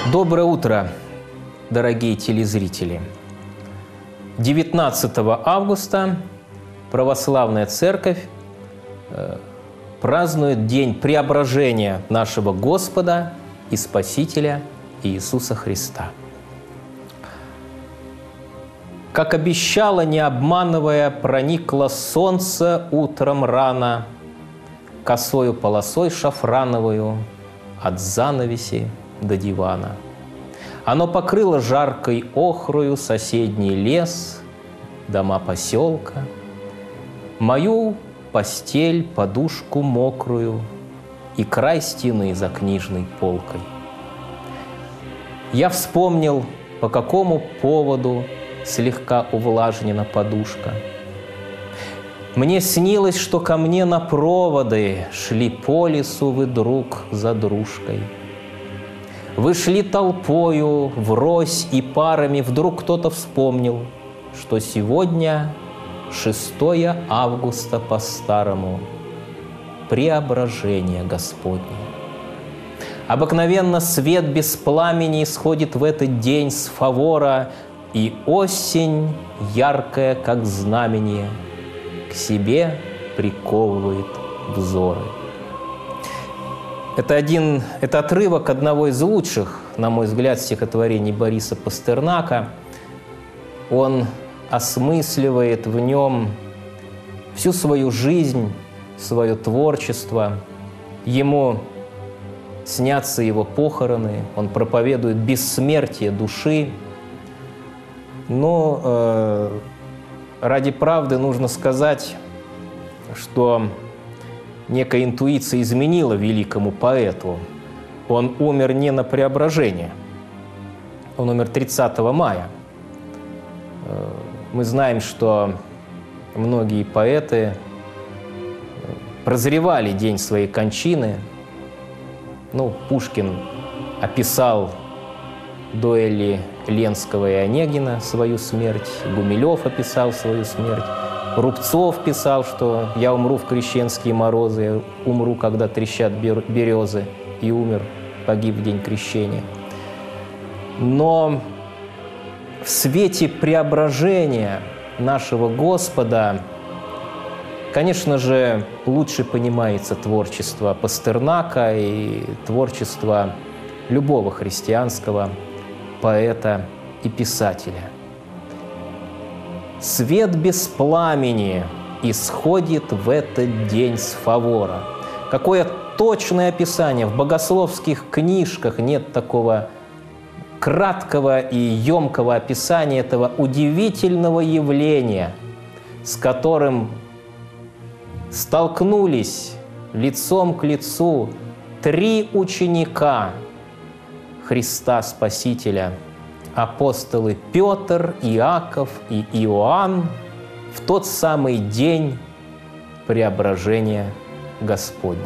Доброе утро, дорогие телезрители! 19 августа Православная Церковь празднует День Преображения нашего Господа и Спасителя Иисуса Христа. Как обещало, не обманывая, проникло солнце утром рано, косою полосой шафрановую от занавеси до дивана. Оно покрыло жаркой охрою соседний лес, дома поселка, мою постель, подушку мокрую и край стены за книжной полкой. Я вспомнил, по какому поводу слегка увлажнена подушка. Мне снилось, что ко мне на проводы шли по лесу вы друг за дружкой. Вы шли толпою, врозь и парами, вдруг кто-то вспомнил, что сегодня 6 августа по-старому, Преображение Господне. Обыкновенно свет без пламени исходит в этот день с фавора, и осень, яркая, как знамение, к себе приковывает взоры. Это отрывок одного из лучших, на мой взгляд, стихотворений Бориса Пастернака. Он осмысливает в нем всю свою жизнь, свое творчество. Ему снятся его похороны, он проповедует бессмертие души. Но ради правды нужно сказать, что некая интуиция изменила великому поэту. Он умер не на Преображение, он умер 30 мая. Мы знаем, что многие поэты прозревали день своей кончины. Пушкин описал дуэли Ленского и Онегина свою смерть, Гумилев описал свою смерть, Рубцов писал, что «я умру в крещенские морозы, я умру, когда трещат березы», и умер, погиб в день крещения. Но в свете преображения нашего Господа, конечно же, лучше понимается творчество Пастернака и творчество любого христианского поэта и писателя. Свет без пламени исходит в этот день с фавора. Какое точное описание! В богословских книжках нет такого краткого и емкого описания этого удивительного явления, с которым столкнулись лицом к лицу 3 ученика Христа Спасителя, апостолы Петр, Иаков и Иоанн, в тот самый день Преображения Господня.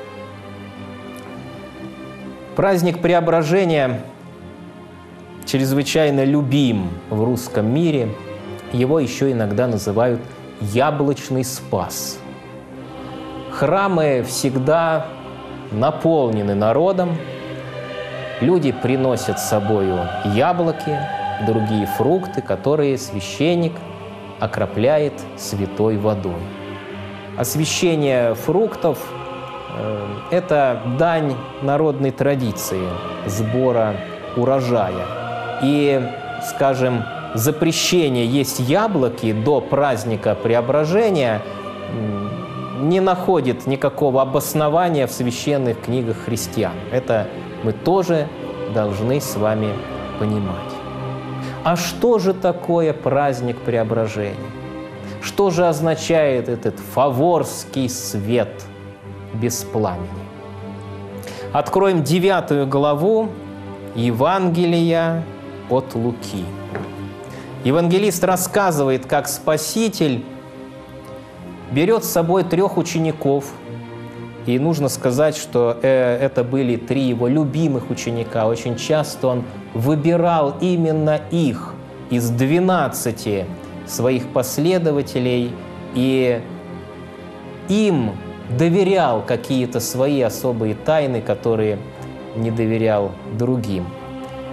Праздник Преображения чрезвычайно любим в русском мире. Его еще иногда называют «Яблочный Спас». Храмы всегда наполнены народом. Люди приносят с собою яблоки, другие фрукты, которые священник окропляет святой водой. Освящение фруктов – это дань народной традиции сбора урожая. И, скажем, запрещение есть яблоки до праздника Преображения не находит никакого обоснования в священных книгах христиан. Это мы тоже должны с вами понимать. А что же такое праздник Преображения? Что же означает этот фаворский свет без пламени? Откроем 9 главу Евангелия от Луки. Евангелист рассказывает, как Спаситель берет с собой 3 учеников. И нужно сказать, что это были 3 его любимых ученика. Очень часто он выбирал именно их из 12 своих последователей и им доверял какие-то свои особые тайны, которые не доверял другим.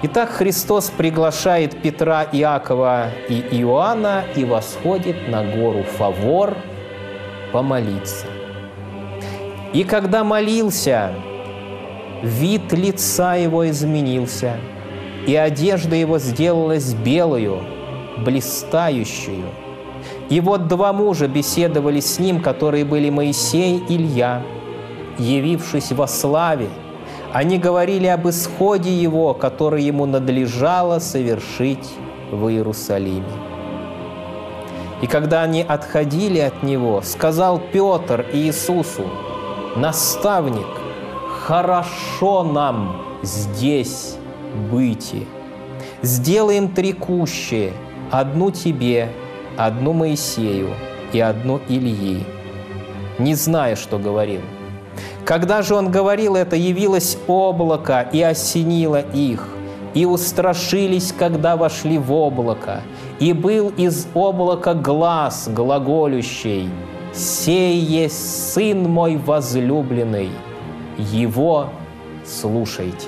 Итак, Христос приглашает Петра, Иакова и Иоанна и восходит на гору Фавор помолиться. И когда молился, вид лица его изменился, и одежда его сделалась белою, блистающую. И вот два мужа беседовали с ним, которые были Моисей и Илья, явившись во славе. Они говорили об исходе его, который ему надлежало совершить в Иерусалиме. И когда они отходили от него, сказал Петр Иисусу: «Наставник, хорошо нам здесь быть. Сделаем 3 кущи, одну тебе, одну Моисею и одну Ильи». Не зная, что говорил. Когда же он говорил это, явилось облако и осенило их, и устрашились, когда вошли в облако. И был из облака глас глаголющий: «Сей есть Сын мой возлюбленный, Его слушайте».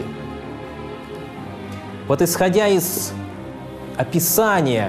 Вот исходя из описания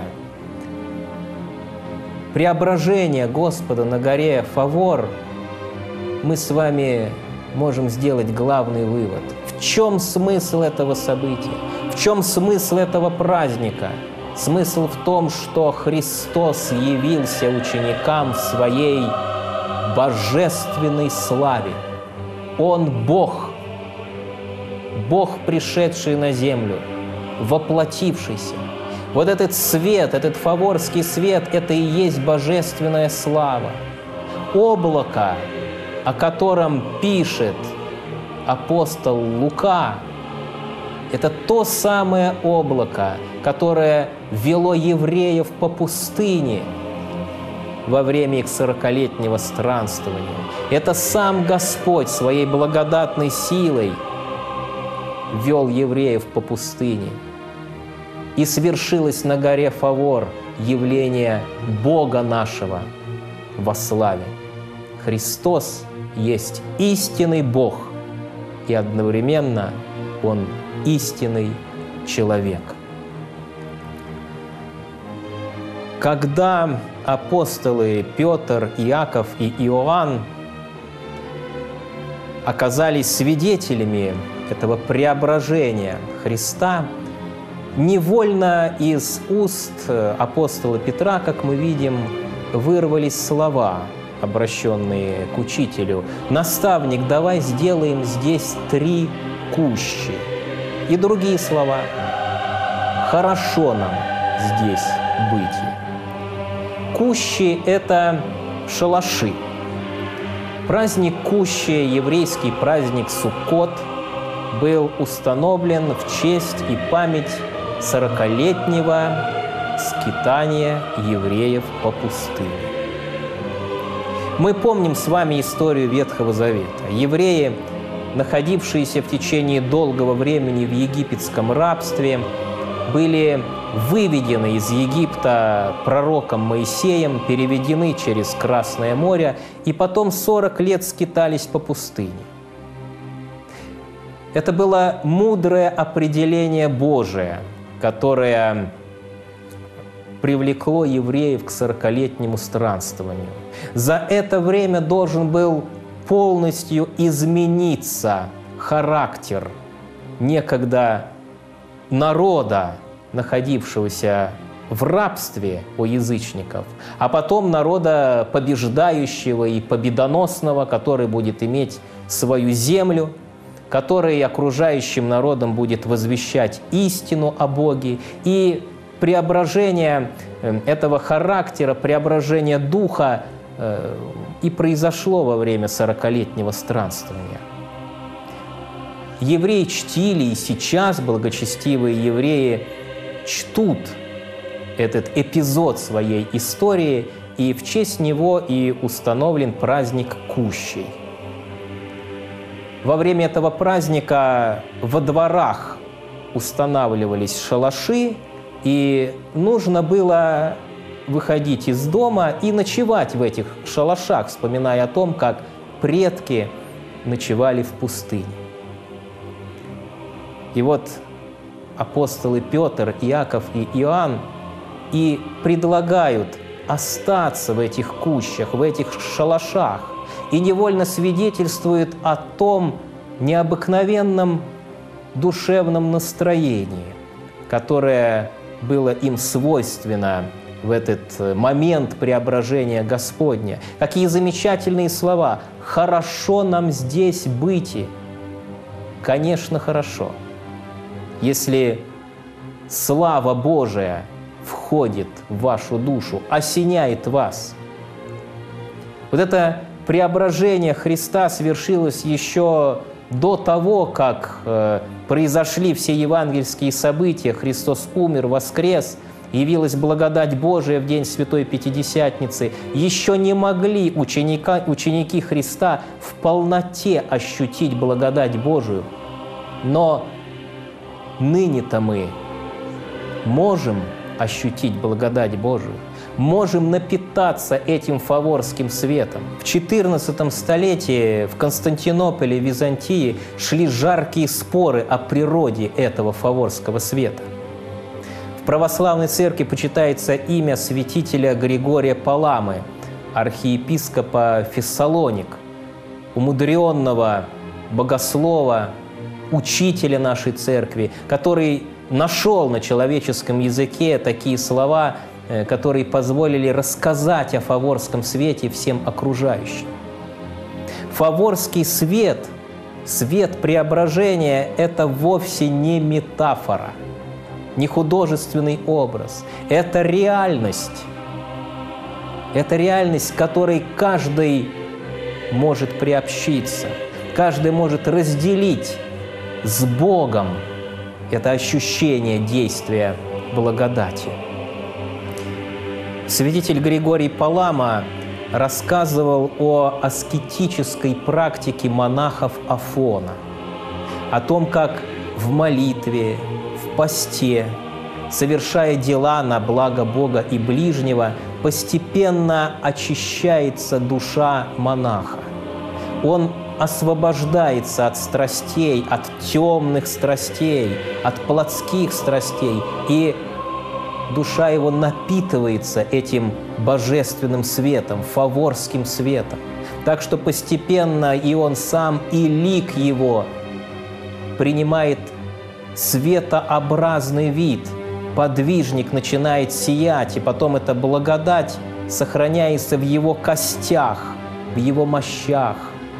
преображения Господа на горе Фавор, мы с вами можем сделать главный вывод. В чем смысл этого события? В чем смысл этого праздника? Смысл в том, что Христос явился ученикам в своей божественной славе. Он Бог, Бог, пришедший на землю, воплотившийся. Вот этот свет, этот фаворский свет, это и есть божественная слава. Облако, о котором пишет апостол Лука, это то самое облако, которое вело евреев по пустыне во время их 40-летнего странствования. Это сам Господь своей благодатной силой вел евреев по пустыне. И свершилось на горе Фавор явление Бога нашего во славе. Христос есть истинный Бог, и одновременно Он истинный человек. Когда апостолы Петр, Иаков и Иоанн оказались свидетелями этого преображения Христа, невольно из уст апостола Петра, как мы видим, вырвались слова, обращенные к учителю: «Наставник, давай сделаем здесь 3 кущи». И другие слова: «Хорошо нам здесь быть». Кущи – это шалаши. Праздник Кущи, еврейский праздник Суккот, был установлен в честь и память 40-летнего скитания евреев по пустыне. Мы помним с вами историю Ветхого Завета. Евреи, находившиеся в течение долгого времени в египетском рабстве, были выведены из Египта пророком Моисеем, переведены через Красное море и потом 40 лет скитались по пустыне. Это было мудрое определение Божие, которое привлекло евреев к 40-летнему странствованию. За это время должен был полностью измениться характер некогда народа, находившегося в рабстве у язычников, а потом народа побеждающего и победоносного, который будет иметь свою землю, который окружающим народам будет возвещать истину о Боге. И преображение этого характера, преображение духа и произошло во время 40-летнего странствования. Евреи чтили, и сейчас благочестивые евреи чтут этот эпизод своей истории, и в честь него и установлен праздник Кущей. Во время этого праздника во дворах устанавливались шалаши, и нужно было выходить из дома и ночевать в этих шалашах, вспоминая о том, как предки ночевали в пустыне. И вот апостолы Петр, Иаков и Иоанн и предлагают остаться в этих кущах, в этих шалашах, и невольно свидетельствуют о том необыкновенном душевном настроении, которое было им свойственно в этот момент преображения Господня. Какие замечательные слова! «Хорошо нам здесь быть». Конечно, хорошо. Если слава Божия входит в вашу душу, осеняет вас. Вот это преображение Христа свершилось еще до того, как произошли все евангельские события. Христос умер, воскрес, явилась благодать Божия в день Святой Пятидесятницы. Еще не могли ученики Христа в полноте ощутить благодать Божию. Но ныне-то мы можем ощутить благодать Божию, можем напитаться этим фаворским светом. В XIV столетии в Константинополе, Византии шли жаркие споры о природе этого фаворского света. В православной церкви почитается имя святителя Григория Паламы, архиепископа Фессалоник, умудренного богослова, учителя нашей церкви, который нашел на человеческом языке такие слова, которые позволили рассказать о фаворском свете всем окружающим. Фаворский свет, свет преображения – это вовсе не метафора, не художественный образ. Это реальность. Это реальность, к которой каждый может приобщиться, каждый может разделить с Богом это ощущение действия благодати. Святитель Григорий Палама рассказывал о аскетической практике монахов Афона, о том, как в молитве, в посте, совершая дела на благо Бога и ближнего, постепенно очищается душа монаха. Он освобождается от страстей, от темных страстей, от плотских страстей, и душа его напитывается этим божественным светом, фаворским светом. Так что постепенно и он сам, и лик его принимает светообразный вид. Подвижник начинает сиять, и потом эта благодать сохраняется в его костях, в его мощах.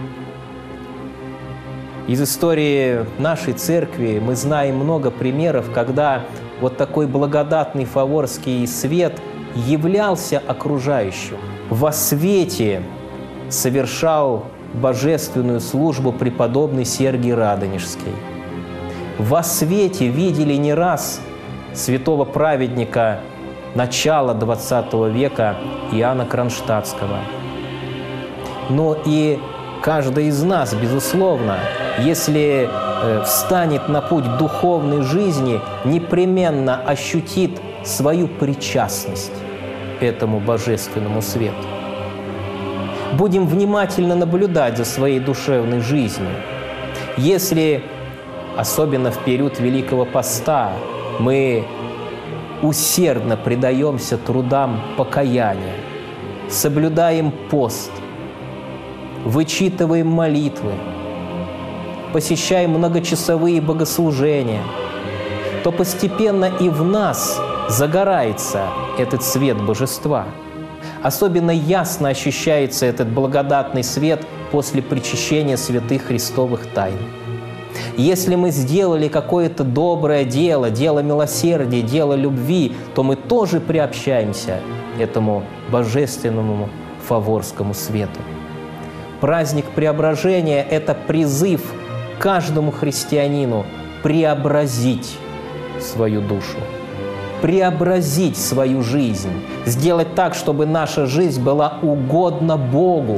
Из истории нашей церкви мы знаем много примеров, когда вот такой благодатный фаворский свет являлся окружающим. Во свете совершал божественную службу преподобный Сергий Радонежский. Во свете видели не раз святого праведника начала XX века Иоанна Кронштадтского. Но и каждый из нас, безусловно, если встанет на путь духовной жизни, непременно ощутит свою причастность этому божественному свету. Будем внимательно наблюдать за своей душевной жизнью. Если, особенно в период Великого Поста, мы усердно предаемся трудам покаяния, соблюдаем пост, вычитываем молитвы, посещаем многочасовые богослужения, то постепенно и в нас загорается этот свет божества. Особенно ясно ощущается этот благодатный свет после причащения святых христовых тайн. Если мы сделали какое-то доброе дело, дело милосердия, дело любви, то мы тоже приобщаемся этому божественному фаворскому свету. Праздник преображения – это призыв каждому христианину преобразить свою душу, преобразить свою жизнь, сделать так, чтобы наша жизнь была угодна Богу.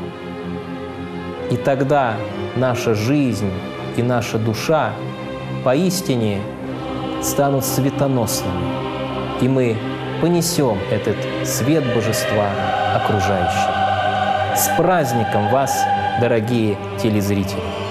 И тогда наша жизнь и наша душа поистине станут светоносными, и мы понесем этот свет божества окружающим. С праздником вас, дорогие телезрители!